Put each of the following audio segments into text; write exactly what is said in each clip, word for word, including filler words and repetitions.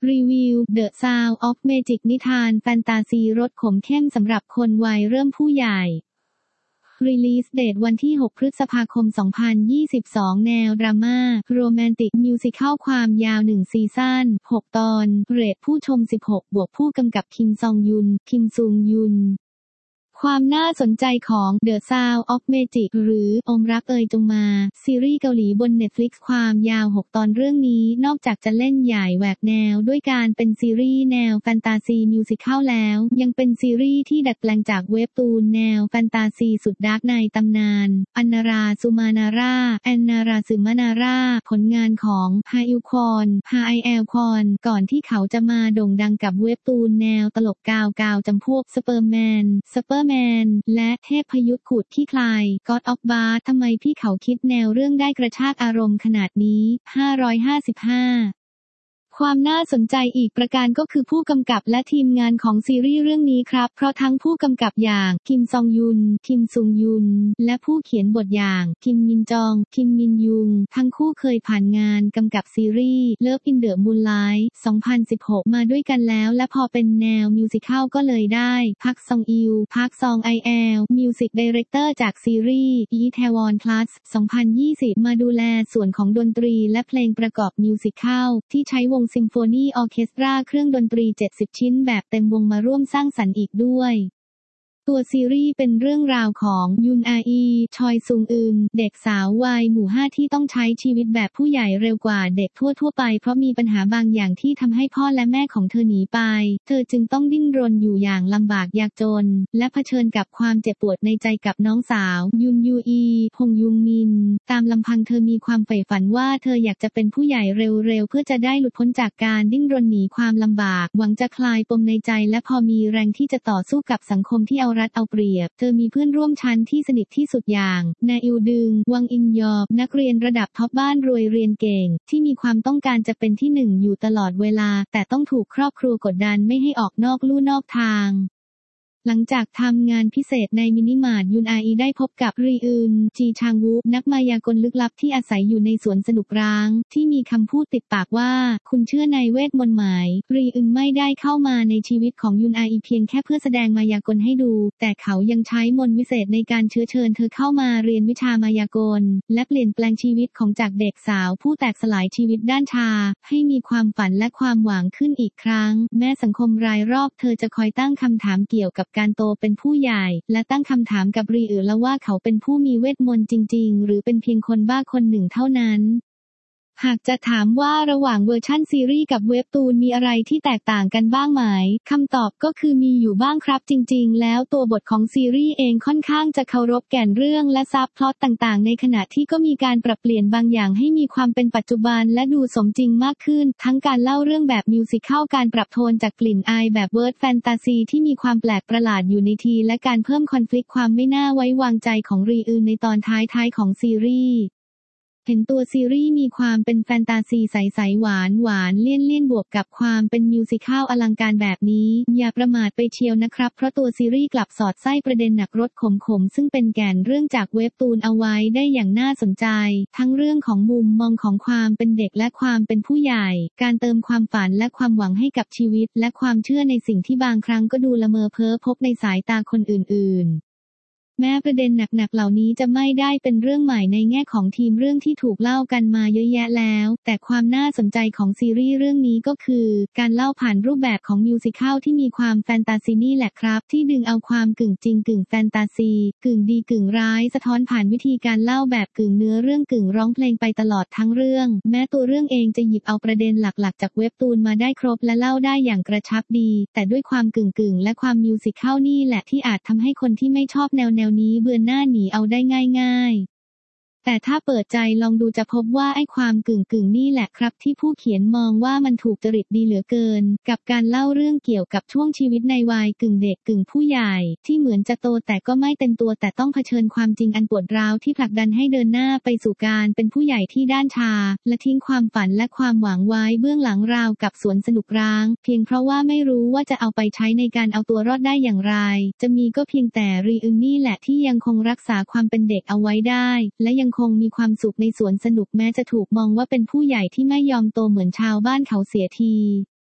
รีวิว The Sound of Magic นิทานแฟนตาซีรสขมเข้มสำหรับคนวัยเริ่มผู้ใหญ่ Release Date วันที่ หก พฤษภาคม สองพันยี่สิบสอง แนวดราม่า โรแมนติก มิวสิคัลความยาว หนึ่ง ซีซั่น หก ตอน เรทผู้ชม สิบหก บวกผู้กำกับคิมซองยุน คิมซุงยุน ความน่าสนใจของ The Sound of Magic หรืออมรักเอ่ยจงมาซีรีส์เกาหลีบน Netflix ความยาว หก ตอนเรื่องนี้นอกจากจะเล่นใหญ่แหวกแนวด้วยการเป็นซีรีส์แนวแฟนตาซีมิวสิคัลแล้วยังเป็นซีรีส์ที่ดัดแปลงจากเว็บตูนแนวแฟนตาซีสุดดาร์กในตำนานอันนาราสุมานาราแอนนาราซึมานาราผลงานของฮาอิลควอนฮาไอแอลควอนก่อนที่เขาจะมาโด่งดังกับเว็บตูนแนวตลกกาวกาวจำพวกสเปอร์แมนสเปอร์แมนและเทพพยุทธ์ขูดขี้คลาย God of Bars ทำไมพี่เขาคิดแนวเรื่องได้กระชากอารมณ์ขนาดนี้ห้าร้อยห้าสิบห้าความน่าสนใจอีกประการก็คือผู้กำกับและทีมงานของซีรีส์เรื่องนี้ครับเพราะทั้งผู้กำกับอย่างคิมซองยุนคิมซุงยุนและผู้เขียนบทอย่างคิมมินจองคิมมินยุงทั้งคู่เคยผ่านงานกำกับซีรีส์ Love in the Moonlight สองพันสิบหก มาด้วยกันแล้วและพอเป็นแนวมิวสิคัลก็เลยได้พักซองอิลพักซองไอแอลมิวสิกไดเรคเตอร์จากซีรีส์อีแทวอนพลัสสองพันยี่สิบมาดูแลส่วนของดนตรีและเพลงประกอบมิวสิคัลที่ใช้วงซิมโฟนีออร์เคสตราเครื่องดนตรีเจ็ดสิบชิ้นแบบเต็มวงมาร่วมสร้างสรรค์อีกด้วยตัวซีรีส์เป็นเรื่องราวของยุนอาอีชอยซุงอึนเด็กสาววัยหมู่ห้าที่ต้องใช้ชีวิตแบบผู้ใหญ่เร็วกว่าเด็กทั่วๆไปเพราะมีปัญหาบางอย่างที่ทำให้พ่อและแม่ของเธอหนีไปเธอจึงต้องดิ้นรนอยู่อย่างลำบากยากจนและเผชิญกับความเจ็บปวดในใจกับน้องสาวยุนยูอีพงยุงมินตามลำพังเธอมีความใฝ่ฝันว่าเธออยากจะเป็นผู้ใหญ่เร็วๆเพื่อจะได้หลุดพ้นจากการดิ้นรนหนีความลำบากหวังจะคลายปมในใจและพอมีแรงที่จะต่อสู้กับสังคมที่เอารัดเอาเปรียบเธอมีเพื่อนร่วมชั้นที่สนิทที่สุดอย่างนาอิลดึงวังอินยอบนักเรียนระดับท็อปบ้านรวยเรียนเก่งที่มีความต้องการจะเป็นที่หนึ่งอยู่ตลอดเวลาแต่ต้องถูกครอบครัวกดดันไม่ให้ออกนอกลู่นอกทางหลังจากทำงานพิเศษในมินิมาร์ทยุนอาอีได้พบกับรีอึนจีชางวูนักมายากลลึกลับที่อาศัยอยู่ในสวนสนุกร้างที่มีคำพูดติดปากว่าคุณเชื่อในเวทมนต์ไหมรีอึนไม่ได้เข้ามาในชีวิตของยุนอาอีเพียงแค่เพื่อแสดงมายากลให้ดูแต่เขายังใช้มนต์วิเศษในการเชื้อเชิญเธอเข้ามาเรียนวิชามายากลและเปลี่ยนแปลงชีวิตของจากเด็กสาวผู้แตกสลายชีวิตด้านชาให้มีความฝันและความหวังขึ้นอีกครั้งแม้สังคมรายรอบเธอจะคอยตั้งคำถามเกี่ยวกับการโตเป็นผู้ใหญ่และตั้งคำถามกับรีอือแล้วว่าเขาเป็นผู้มีเวทมนต์จริงๆหรือเป็นเพียงคนบ้าคนหนึ่งเท่านั้นหากจะถามว่าระหว่างเวอร์ชั่นซีรีส์กับเว็บตูนมีอะไรที่แตกต่างกันบ้างไหมคำตอบก็คือมีอยู่บ้างครับจริงๆแล้วตัวบทของซีรีส์เองค่อนข้างจะเคารพแก่นเรื่องและซับพล็อตต่างๆในขณะที่ก็มีการปรับเปลี่ยนบางอย่างให้มีความเป็นปัจจุบันและดูสมจริงมากขึ้นทั้งการเล่าเรื่องแบบมิวสิคัลการปรับโทนจากกลิ่นอายแบบเวิร์ดแฟนตาซีที่มีความแปลกประหลาดอยู่ในทีและการเพิ่มคอนฟลิกต์ความไม่น่าไว้วางใจของรีอึนในตอนท้ายๆของซีรีส์เห็นตัวซีรีส์มีความเป็นแฟนตาซีใสๆหวานหวานเลี่ยนเลี่ยนบวกกับความเป็นมิวสิคัลอลังการแบบนี้อย่าประมาทไปเชียวนะครับเพราะตัวซีรีส์กลับสอดไส้ประเด็นหนักรสขมๆซึ่งเป็นแก่นเรื่องจากเว็บตูนเอาไว้ได้อย่างน่าสนใจทั้งเรื่องของมุมมองของความเป็นเด็กและความเป็นผู้ใหญ่การเติมความฝันและความหวังให้กับชีวิตและความเชื่อในสิ่งที่บางครั้งก็ดูละเมอเพ้อพบในสายตาคนอื่นๆแม้ประเด็นหนักๆเหล่านี้จะไม่ได้เป็นเรื่องใหม่ในแง่ของทีมเรื่องที่ถูกเล่ากันมาเยอะแยะแล้วแต่ความน่าสนใจของซีรีส์เรื่องนี้ก็คือการเล่าผ่านรูปแบบของมิวสิคัลที่มีความแฟนตาซีนี่แหละครับที่ดึงเอาความกึ่งจริงกึ่งแฟนตาซีกึ่งดีกึ่งร้ายสะท้อนผ่านวิธีการเล่าแบบกึ่งเนื้อเรื่องกึ่งร้องเพลงไปตลอดทั้งเรื่องแม้ตัวเรื่องเองจะหยิบเอาประเด็นหลักๆจากเว็บตูนมาได้ครบและเล่าได้อย่างกระชับดีแต่ด้วยความกึ่งๆและความมิวสิคัลนี่แหละที่อาจทำให้คนที่ไม่ชอบแนวแนวนี้เบื่อหน้าหนีเอาได้ง่ายๆแต่ถ้าเปิดใจลองดูจะพบว่าไอ้ความกึ่งกึ่งนี่แหละครับที่ผู้เขียนมองว่ามันถูกจริตดีเหลือเกินกับการเล่าเรื่องเกี่ยวกับช่วงชีวิตในวัยกึ่งเด็กกึ่งผู้ใหญ่ที่เหมือนจะโตแต่ก็ไม่เต็มตัวแต่ต้องเผชิญความจริงอันปวดร้าวที่ผลักดันให้เดินหน้าไปสู่การเป็นผู้ใหญ่ที่ด้านชาและทิ้งความฝันและความหวังไว้เบื้องหลังราวกับสวนสนุกร้างเพียงเพราะว่าไม่รู้ว่าจะเอาไปใช้ในการเอาตัวรอดได้อย่างไรจะมีก็เพียงแต่รีอึนนี่แหละที่ยังคงรักษาความเป็นเด็กเอาไว้ได้และยังคงมีความสุขในสวนสนุกแม้จะถูกมองว่าเป็นผู้ใหญ่ที่ไม่ยอมโตเหมือนชาวบ้านเขาเสียที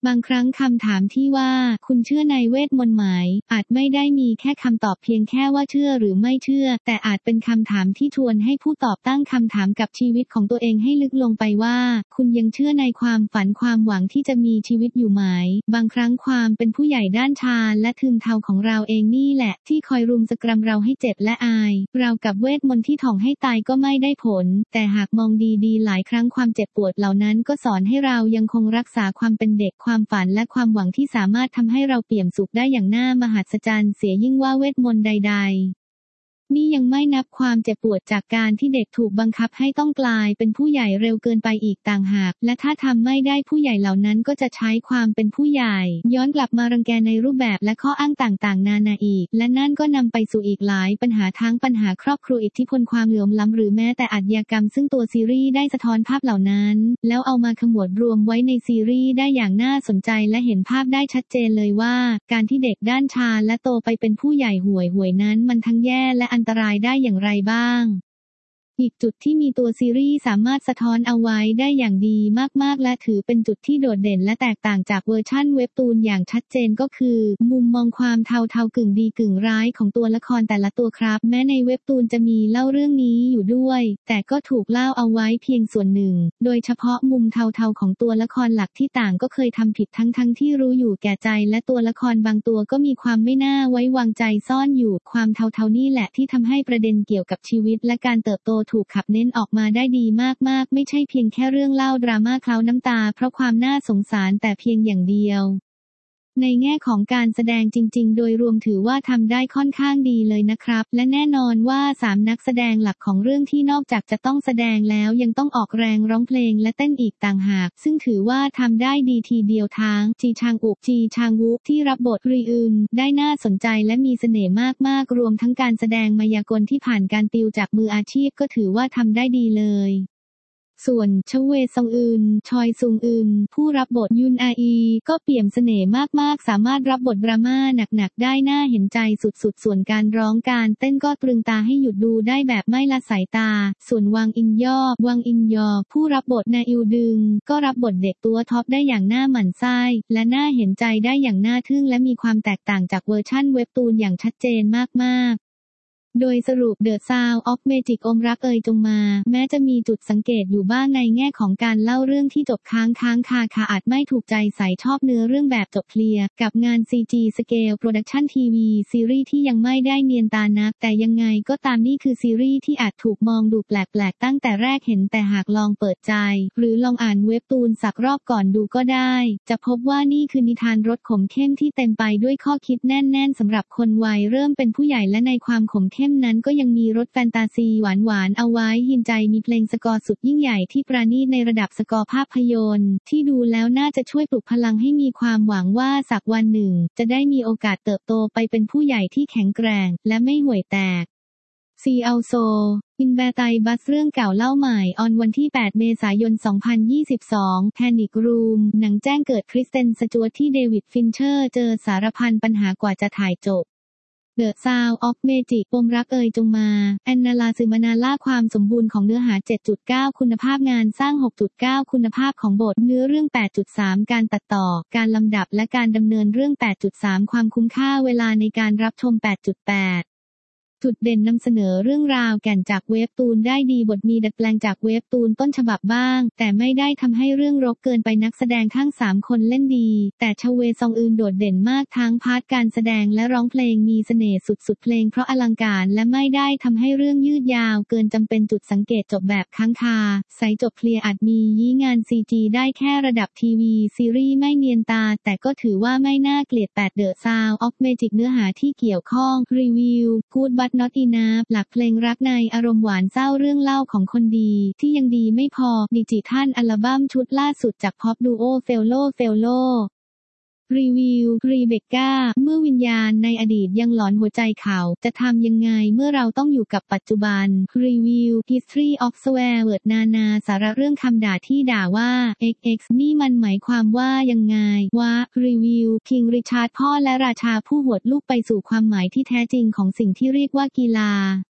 บางครั้งคำถามที่ว่าคุณเชื่อในเวทมนต์ไหมอาจไม่ได้มีแค่คำตอบเพียงแค่ว่าเชื่อหรือไม่เชื่อแต่อาจเป็นคำถามที่ชวนให้ผู้ตอบตั้งคำถามกับชีวิตของตัวเองให้ลึกลงไปว่าคุณยังเชื่อในความฝันความหวังที่จะมีชีวิตอยู่ไหมบางครั้งความเป็นผู้ใหญ่ด้านฌานและทึมเทาของเราเองนี่แหละที่คอยรุมสกรัมเราให้เจ็บและอายเรากับเวทมนต์ที่ถ่องให้ตายก็ไม่ได้ผลแต่หากมองดีๆหลายครั้งความเจ็บปวดเหล่านั้นก็สอนให้เรายังคงรักษาความเป็นเด็กความฝันและความหวังที่สามารถทำให้เราเปี่ยมสุขได้อย่างน่ามหัศจรรย์เสียยิ่งว่าเวทมนต์ใดๆนี่ยังไม่นับความเจ็บปวดจากการที่เด็กถูกบังคับให้ต้องกลายเป็นผู้ใหญ่เร็วเกินไปอีกต่างหากและถ้าทำไม่ได้ผู้ใหญ่เหล่านั้นก็จะใช้ความเป็นผู้ใหญ่ย้อนกลับมารังแกในรูปแบบและข้ออ้างต่างๆนานาอีกและนั่นก็นำไปสู่อีกหลายปัญหาทั้งปัญหาครอบครัวอิทธิพลความเหลื่อมล้ำหรือแม้แต่อาชญากรรมซึ่งตัวซีรีส์ได้สะท้อนภาพเหล่านั้นแล้วเอามาขมวดรวมไว้ในซีรีส์ได้อย่างน่าสนใจและเห็นภาพได้ชัดเจนเลยว่าการที่เด็กด้านฌานและโตไปเป็นผู้ใหญ่ห่วยห่วยนั้นมันทั้งแย่และอันตรายได้อย่างไรบ้างอีกจุดที่มีตัวซีรีส์สามารถสะท้อนเอาไว้ได้อย่างดีมากๆและถือเป็นจุดที่โดดเด่นและแตกต่างจากเวอร์ชั่นเว็บตูนอย่างชัดเจนก็คือมุมมองความเทาๆกึ่งดีกึ่งร้ายของตัวละครแต่ละตัวครับแม้ในเว็บตูนจะมีเล่าเรื่องนี้อยู่ด้วยแต่ก็ถูกเล่าเอาไว้เพียงส่วนหนึ่งโดยเฉพาะมุมเทาๆของตัวละครหลักที่ต่างก็เคยทำผิดทั้งๆที่รู้อยู่แก่ใจและตัวละครบางตัวก็มีความไม่น่าไว้วางใจซ่อนอยู่ความเทาๆนี่แหละที่ทำให้ประเด็นเกี่ยวกับชีวิตและการเติบโตถูกขับเน้นออกมาได้ดีมากๆไม่ใช่เพียงแค่เรื่องเล่าดราม่าเคล้าน้ำตาเพราะความน่าสงสารแต่เพียงอย่างเดียวในแง่ของการแสดงจริงๆโดยรวมถือว่าทำได้ค่อนข้างดีเลยนะครับและแน่นอนว่าสามนักแสดงหลักของเรื่องที่นอกจากจะต้องแสดงแล้วยังต้องออกแรงร้องเพลงและเต้นอีกต่างหากซึ่งถือว่าทำได้ดีทีเดียวทั้งจีชางอุกจีชางวุกที่รับบทรีอึนได้น่าสนใจและมีเสน่ห์มากๆรวมทั้งการแสดงมายากลที่ผ่านการติวจากมืออาชีพก็ถือว่าทำได้ดีเลยส่วนชเวซองอึนชอยซุงอึนผู้รับบทยุนอาอีก็เปี่ยมเสน่ห์มากๆสามารถรับบทดราม่าหนักๆได้น่าเห็นใจสุดๆส่วนการร้องการเต้นก็ตรึงตาให้หยุดดูได้แบบไม่ละสายตาส่วนวังอินยอวังอินยอผู้รับบทนาอิวดึงก็รับบทเด็กตัวท็อปได้อย่างน่าหมั่นไส้และน่าเห็นใจได้อย่างน่าทึ่งและมีความแตกต่างจากเวอร์ชั่นเว็บตูนอย่างชัดเจนมากๆโดยสรุป The Sound of Magic อมรักเอ่ยจงมาแม้จะมีจุดสังเกตอยู่บ้างในแง่ของการเล่าเรื่องที่จบค้างค้างคาคาอาจไม่ถูกใจใส่ชอบเนื้อเรื่องแบบจบเคลียร์กับงาน ซี จี Scale Production ที วี ซีรีส์ที่ยังไม่ได้เนียนตานักแต่ยังไงก็ตามนี่คือซีรีส์ที่อาจถูกมองดูแปลกๆตั้งแต่แรกเห็นแต่หากลองเปิดใจหรือลองอ่านเว็บตูนสักรอบก่อนดูก็ได้จะพบว่านี่คือนิทานรสขมเข้มที่เต็มไปด้วยข้อคิดแน่นๆสำหรับคนวัยเริ่มเป็นผู้ใหญ่และในความขมเข้มนั้นก็ยังมีรสแฟนตาซีหวานๆเอาไว้หินใจมีเพลงสกอร์สุดยิ่งใหญ่ที่ปราณีตในระดับสกอร์ภาพยนตร์ที่ดูแล้วน่าจะช่วยปลุกพลังให้มีความหวังว่าสักวันหนึ่งจะได้มีโอกาสเติบโตไปเป็นผู้ใหญ่ที่แข็งแกร่งและไม่ห่วยแตกซีเอาโซอินแบร์ไตบัสเรื่องเก่าเล่าใหม่ออนวันที่แปดเมษายนสองพันยี่สิบสอง Panic Room หนังแจ้งเกิดคริสเตนสจ๊วตที่เดวิดฟินเชอร์เจอสารพันปัญหากว่าจะถ่ายจบThe Sound of Magic ปมรักเอ่ยจงมาแอนนาลาซึมานาล่าความสมบูรณ์ของเนื้อหา เจ็ดจุดเก้า คุณภาพงานสร้าง หกจุดเก้า คุณภาพของบทเนื้อเรื่อง แปดจุดสาม การตัดต่อการลำดับและการดำเนินเรื่อง แปดจุดสาม ความคุ้มค่าเวลาในการรับชม แปดจุดแปดจุดเด่นนำเสนอเรื่องราวแก่นจากเวฟตูนได้ดีบทมีดัดแปลงจากเวฟตูนต้นฉบับบ้างแต่ไม่ได้ทำให้เรื่องรกเกินไปนักแสดงทั้งสามคนเล่นดีแต่ชเวซองอึนโดดเด่นมากทั้งพาร์ทการแสดงและร้องเพลงมีเสน่ห์สุดๆเพลงเพราะอลังการและไม่ได้ทำให้เรื่องยืดยาวเกินจำเป็นจุดสังเกตจบแบบค้างคาใสจบเคลียร์อาจมียี่งาน ซี จี ได้แค่ระดับทีวีซีรีส์ไม่เนียนตาแต่ก็ถือว่าไม่น่าเกลียด แปด The Sound of Magic เนื้อหาที่เกี่ยวข้องรีวิว Good but not enoughหลักเพลงรักในอารมณ์หวานเศร้าเรื่องเล่าของคนดีที่ยังดีไม่พอดิจิทัลอัลบั้มชุดล่าสุดจากพ็อปดูโอเฟลโลเฟลโลรีวิวรีเบคก้าเมื่อวิญญาณในอดีตยังหลอนหัวใจเขาจะทำยังไงเมื่อเราต้องอยู่กับปัจจุบันรีวิว History of Swear Word นานาสาระเรื่องคำด่าที่ด่าว่า เอ็กซ์ เอ็กซ์ นี่มันหมายความว่ายังไงวะรีวิว King Richard พ่อและราชาผู้หวดลูกไปสู่ความหมายที่แท้จริงของสิ่งที่เรียกว่ากีฬา